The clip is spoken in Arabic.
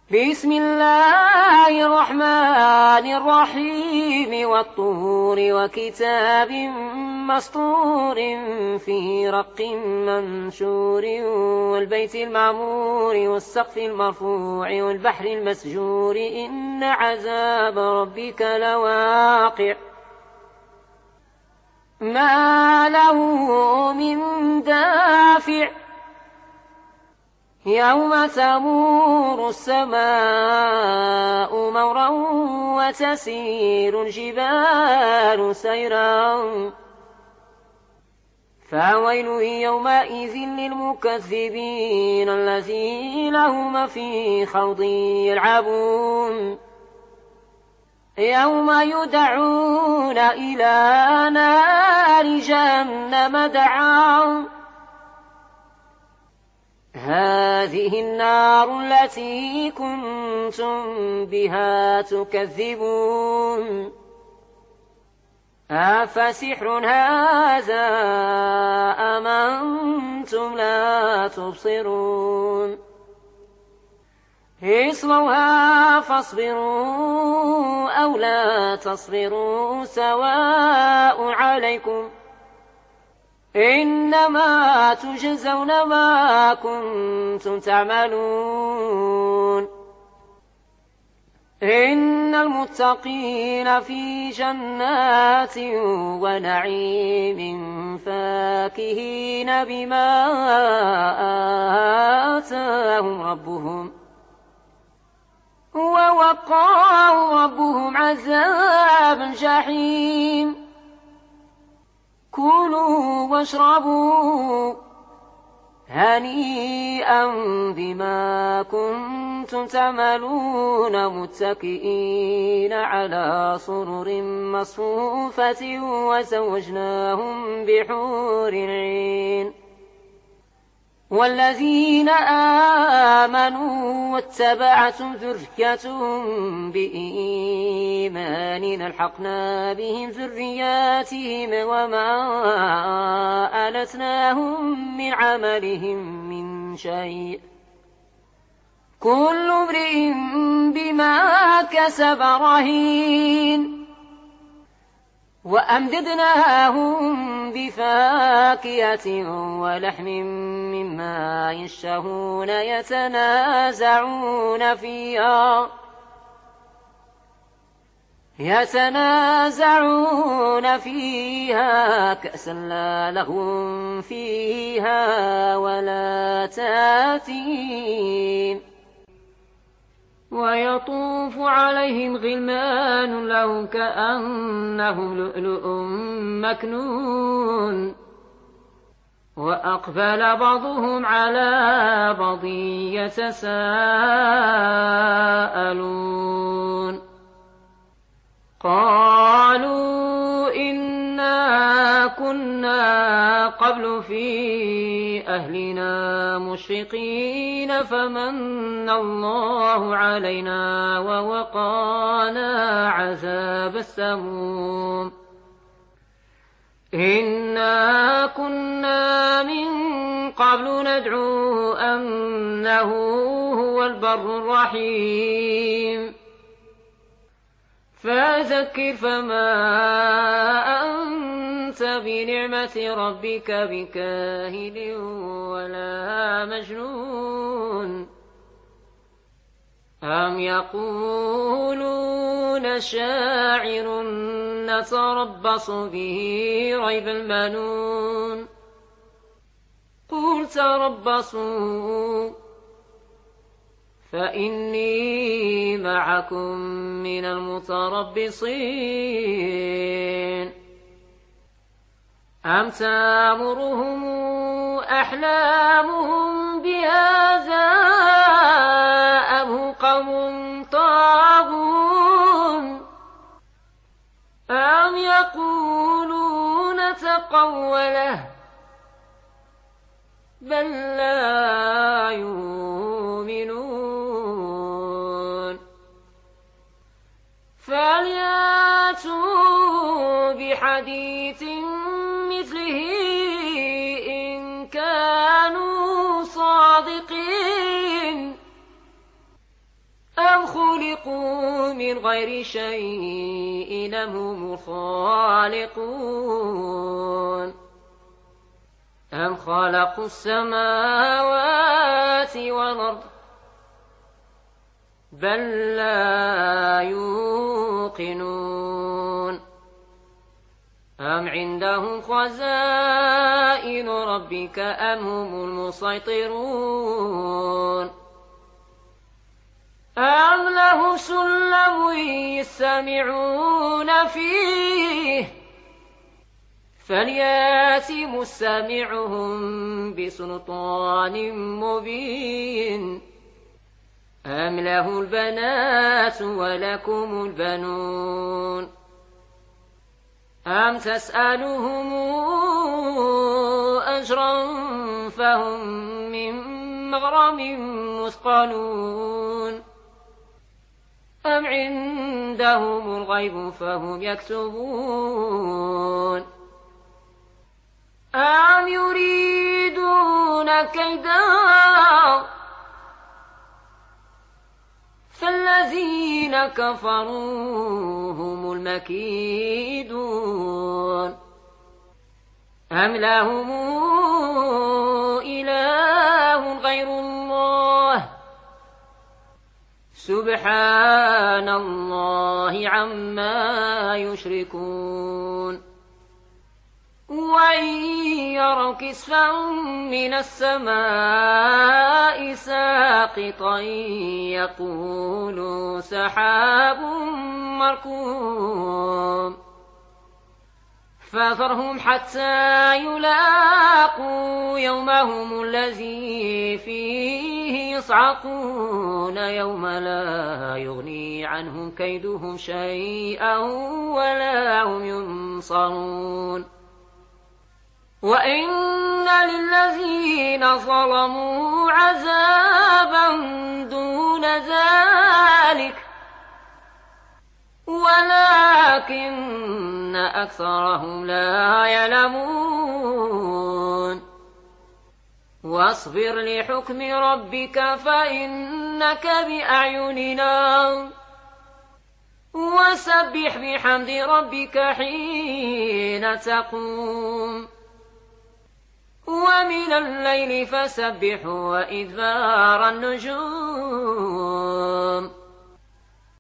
بسم الله الرحمن الرحيم والطور وكتاب مسطور في رق منشور والبيت المعمور والسقف المرفوع والبحر المسجور إن عذاب ربك لواقع ما له من دافع يوم تمور السماء مورا وتسير الجبال سيرا فويل يومئذ للمكذبين الذين هم في خوض يلعبون يوم يدعون إلى نار جهنم دعا هذه النار التي كنتم بها تكذبون أفسحر هذا أم أنتم لا تبصرون اصلوها فاصبروا أو لا تصبروا سواء عليكم إنما تجزون ما كنتم تعملون إن المتقين في جنات ونعيم فاكهين بما آتاهم ربهم ووقاهم ربهم عذاب الجحيم كلوا واشربوا هنيئا بما كنتم تعملون متكئين على سرر مصفوفة وزوجناهم بحور عين والذين آمنوا واتبعتهم ذريتهم بإيمان ألحقنا بهم ذرياتهم وما ألتناهم من عملهم من شيء كل امرئ بما كسب رهين وأمددناهم بفاكهة ولحم مما يشتهون يتنازعون فيها كأسا لا لهم فيها ولا تاثيم ويطوف عليهم غلمان لهم كأنهم لؤلؤ مكنون وأقبل بعضهم على بعض يتساءلون قالوا إنا كنا قبل في أهلنا مشفقين فمن الله علينا ووقانا عذاب السموم إنا كنا من قبل ندعوه أنه هو البر الرحيم فذكر فما أنت بنعمة ربك بكاهن ولا مجنون أم يقولون شاعر نتربص به ريب المنون قل تربصوا فإني معكم من المتربصين أم تأمرهم أحلامهم بهذا أم هم قوم طاغون أم يقولون تقوله بل لا يؤمنون فلياتوا بحديث مثله إن كان كانوا صادقين خلقوا من غير شيء أم هم الخالقون أم خلقوا السماوات والأرض بل لا يوقنون أم عندهم خزائن ربك أم هم المسيطرون أم لهم سلم يستمعون فيه فليات مستمعهم بسلطان مبين أم له البنات ولكم البنون أم تسألهم أجرا فهم من مغرم مثقلون أم عندهم الغيب فهم يكتبون أم يريدون كيدا فالذين كفروا هم المكيدون أم لهم إله غير الله سبحان الله عما يشركون وإن يروا كسفا من السماء ساقطا يقولوا سحاب مركوم فذرهم حتى يلاقوا يومهم الذي فيه يصعقون يوم لا يغني عنهم كيدهم شيئا ولا هم ينصرون وإن للذين ظلموا عذابا دون ذلك ولكن أكثرهم لا يعلمون واصبر لحكم ربك فإنك بأعيننا وسبح بحمد ربك حين تقوم ومن الليل فسبح وإدبار النجوم